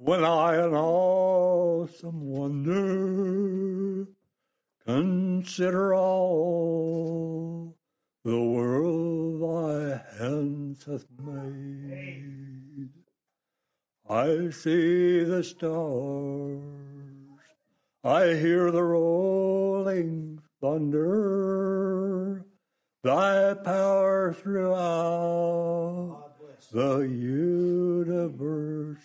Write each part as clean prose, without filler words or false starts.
when I in awesome wonder consider all the world thy hands hath made. I see the stars, I hear the rolling thunder, thy power throughout the universe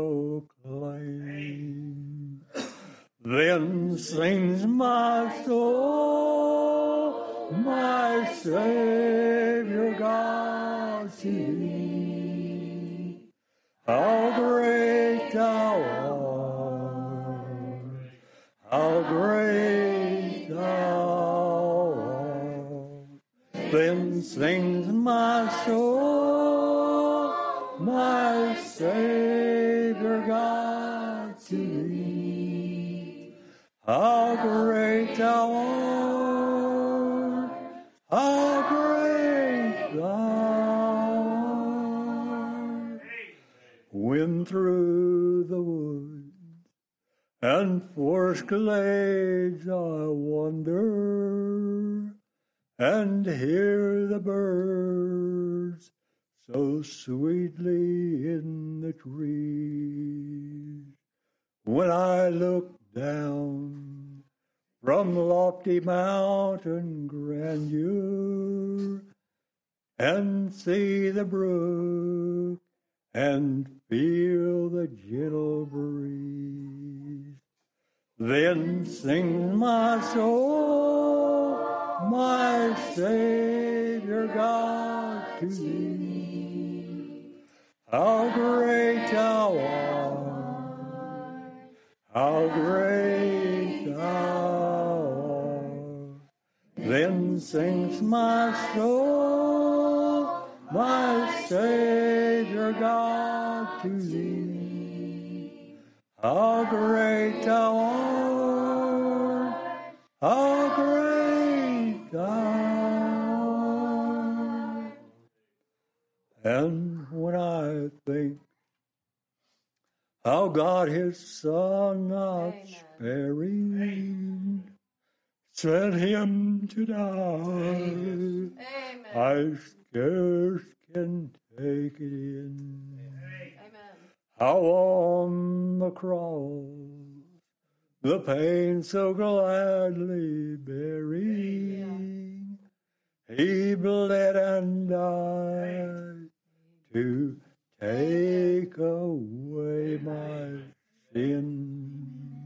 proclaim. Then sings my soul, my Savior God, to thee. How great thou art, how great thou art. Then sings my soul, my Savior God, to thee. How great thou art, how great thou art. When through the woods and forest glades I wander and hear the birds so sweetly in the trees, when I look down from lofty mountain grandeur and see the brook and feel the gentle breeze, then sings my soul, my Savior God, to thee. How great thou art, how great thou art. Then sings my soul, my Savior God, to thee. How great thou art, how great thou art. And when I think how God his Son not sparing sent him to die, Amen. I scarce can take it in. Amen. How on the cross the pain so gladly bearing, he bled and died to take away my sin.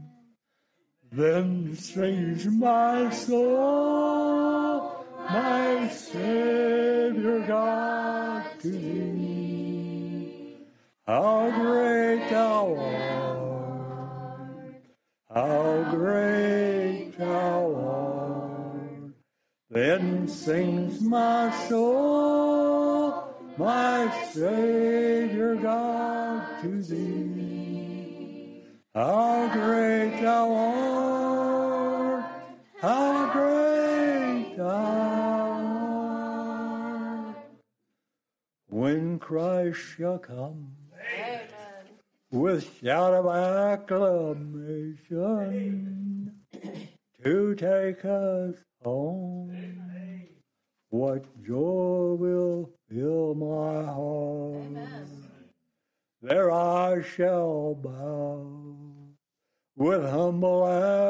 Then sings my soul, my Savior God, to thee. How great thou art, how great thou art. Then sings my soul, my Savior God, to thee. How great thou art, how great thou art. When Christ shall come, Amen, with shout of acclamation to take us home, what joy will fill my heart. Amen. There I shall bow with humble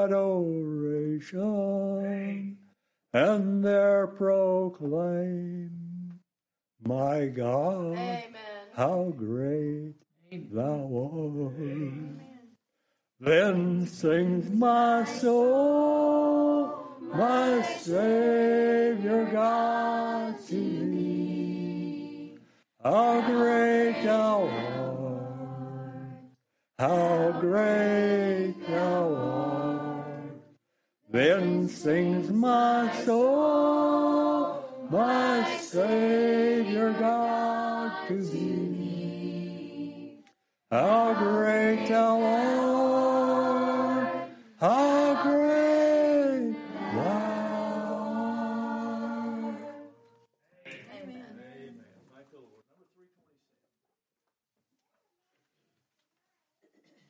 adoration, and there proclaim, my God, Amen, how great thou art. Amen. Then sings my soul, my Savior God, to thee. How great thou art, how great thou art. Then sings my soul, my Savior God, to thee. How great thou art, how great thou art. Amen. Thank the Lord. Number 327.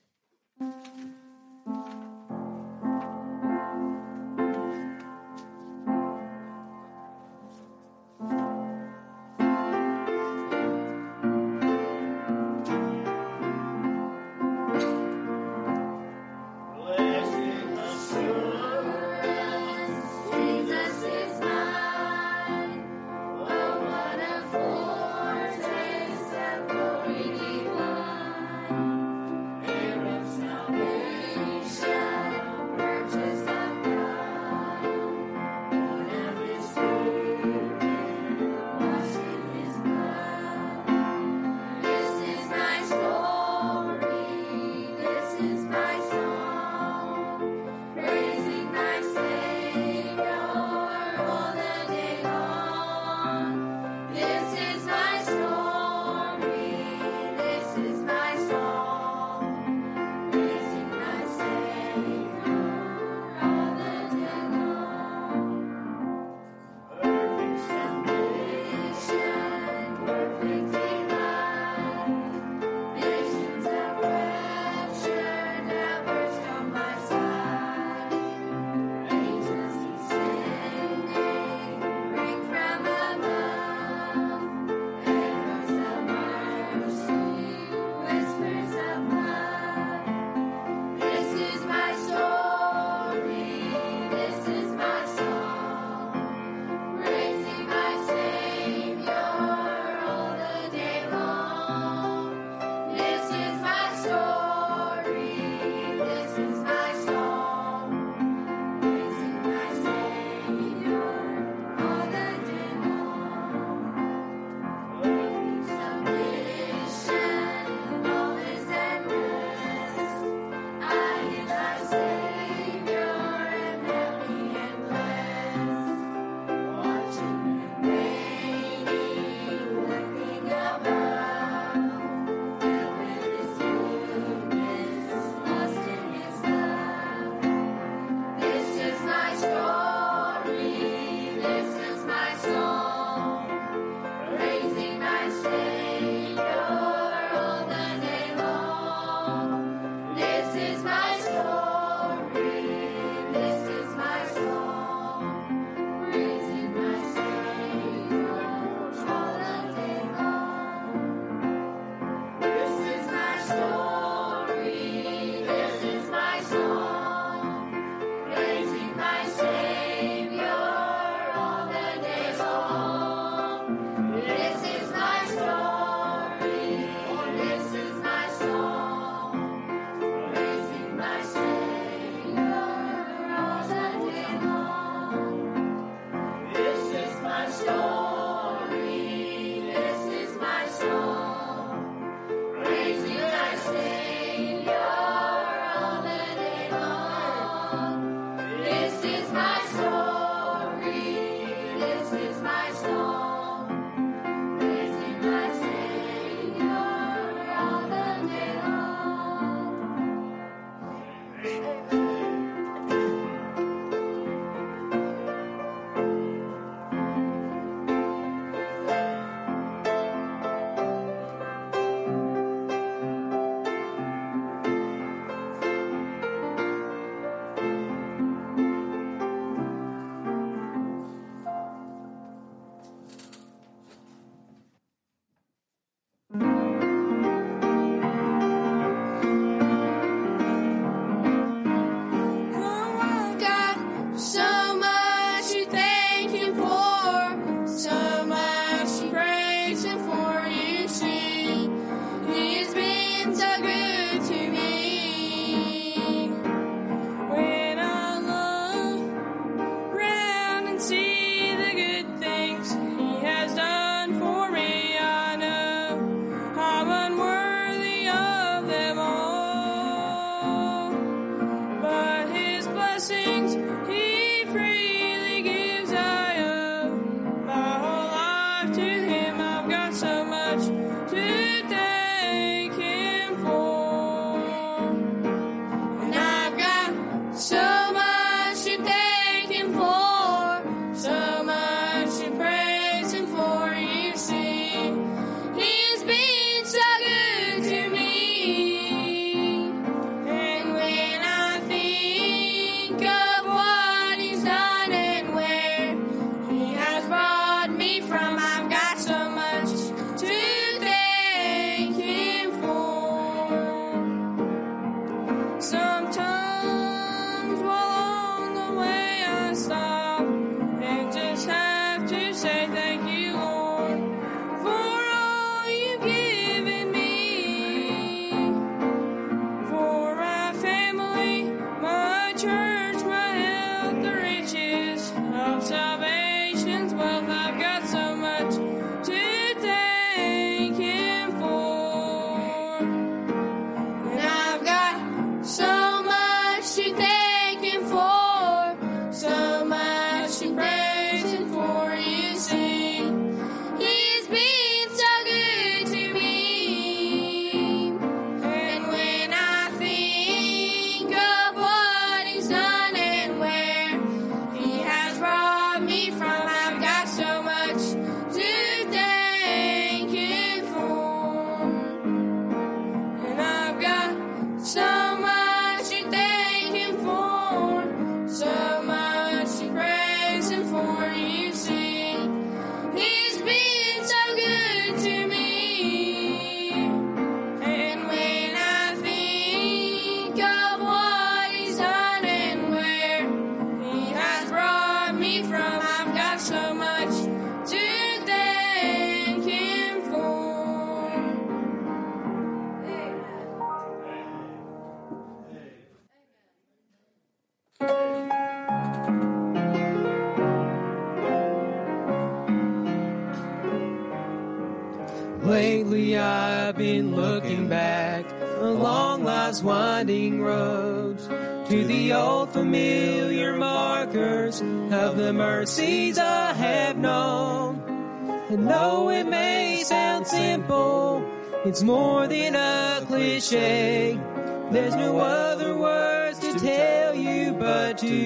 Lately I've been looking back along life's winding roads to the old familiar markers of the mercies I have known. And though it may sound simple, it's more than a cliche. There's no other words to tell you but to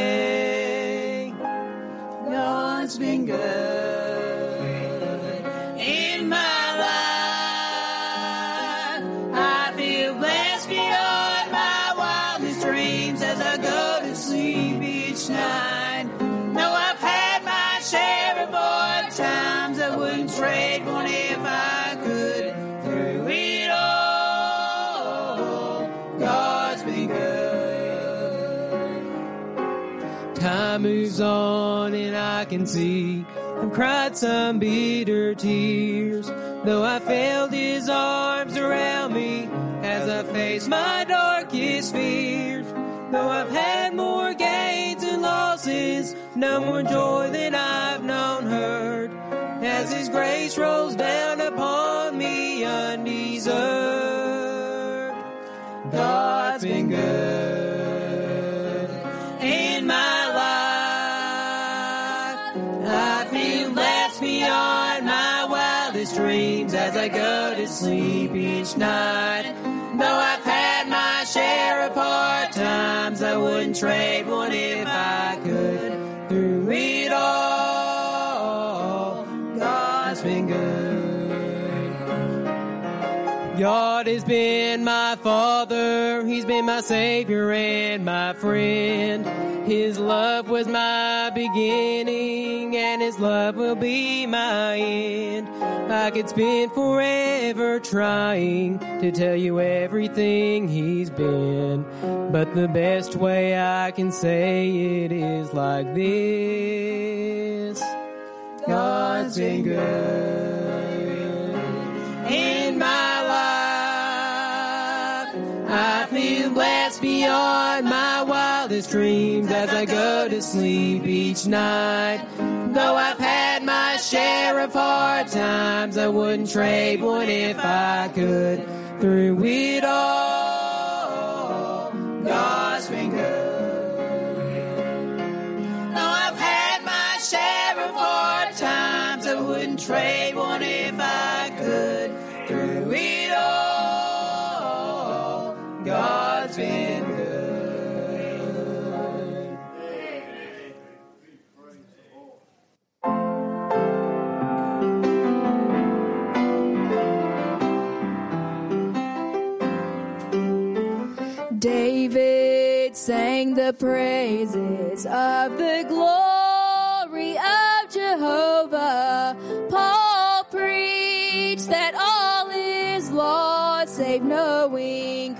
say God's been good in my life. I feel blessed beyond my wildest dreams as I go to sleep each night. Though I've had my share of hard times, I wouldn't trade one if I could. Through it all, God's been good. Time moves on and I can see I've cried some bitter tears, though I felt His arms around me as I faced my darkest fears. Though I've had more gains and losses, no more joy than I've known hurt, as His grace rolls down upon me undeserved. God's been good in my life. I feel blessed beyond my wildest dreams as I go to sleep each night. Though I've had my share of hard hard times, I wouldn't trade one if I could. Through it all, God's been good. God has been my Father, He's been my Savior and my friend. His love was my beginning, and His love will be my end. I could spend forever trying to tell you everything He's been, but the best way I can say it is like this. God's been good in my life. I feel blessed beyond my wildest dreams as I go to sleep each night. Though I've had my share of hard times, I wouldn't trade one if I could. Through it all, God's been good. Though I've had my share of hard times, I wouldn't trade one if I could. Through it all, God's been good. David sang the praises of the glory of Jehovah. Paul preached that all is lost save knowing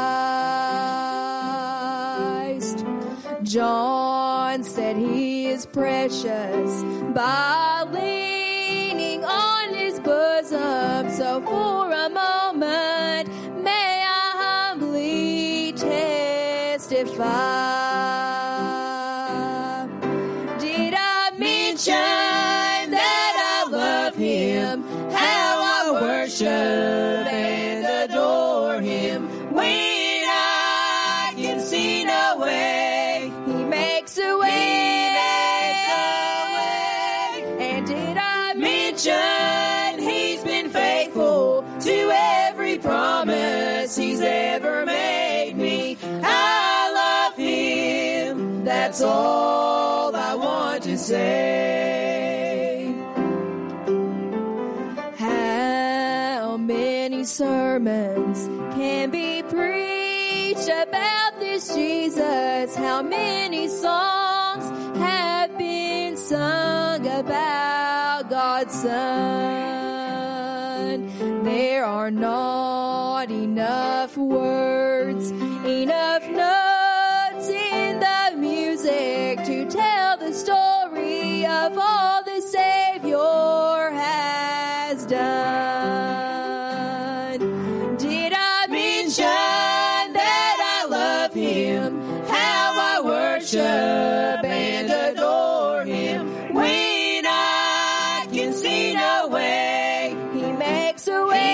Christ. John said he is precious by leaning on his bosom. So for a moment may I humbly testify. Did I mention that I love Him? How I worship and adore Him. When I can see no way, He makes a way. And did I mention He's been faithful to every promise He's ever made me? I love Him, that's all I want to say. How many sermons can be preached about this Jesus? How many songs have been sung about God's Son? There are not enough words, enough notes in the music to tell the story of all the Savior has done. Did I mention that I love Him? How I worship and adore Him. When I can see no way, He makes a way.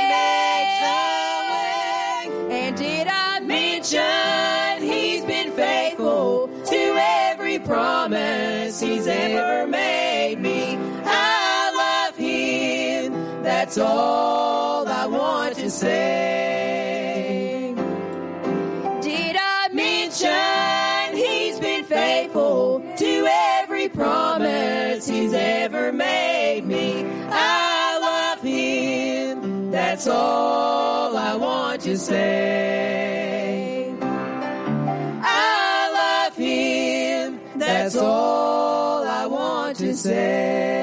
And did I mention He's been faithful to every promise He's ever made me? I love Him, that's all I want to say. Did I mention He's been faithful to every promise He's ever made me? I love Him, that's all I want to say. I love Him, that's all I want to say.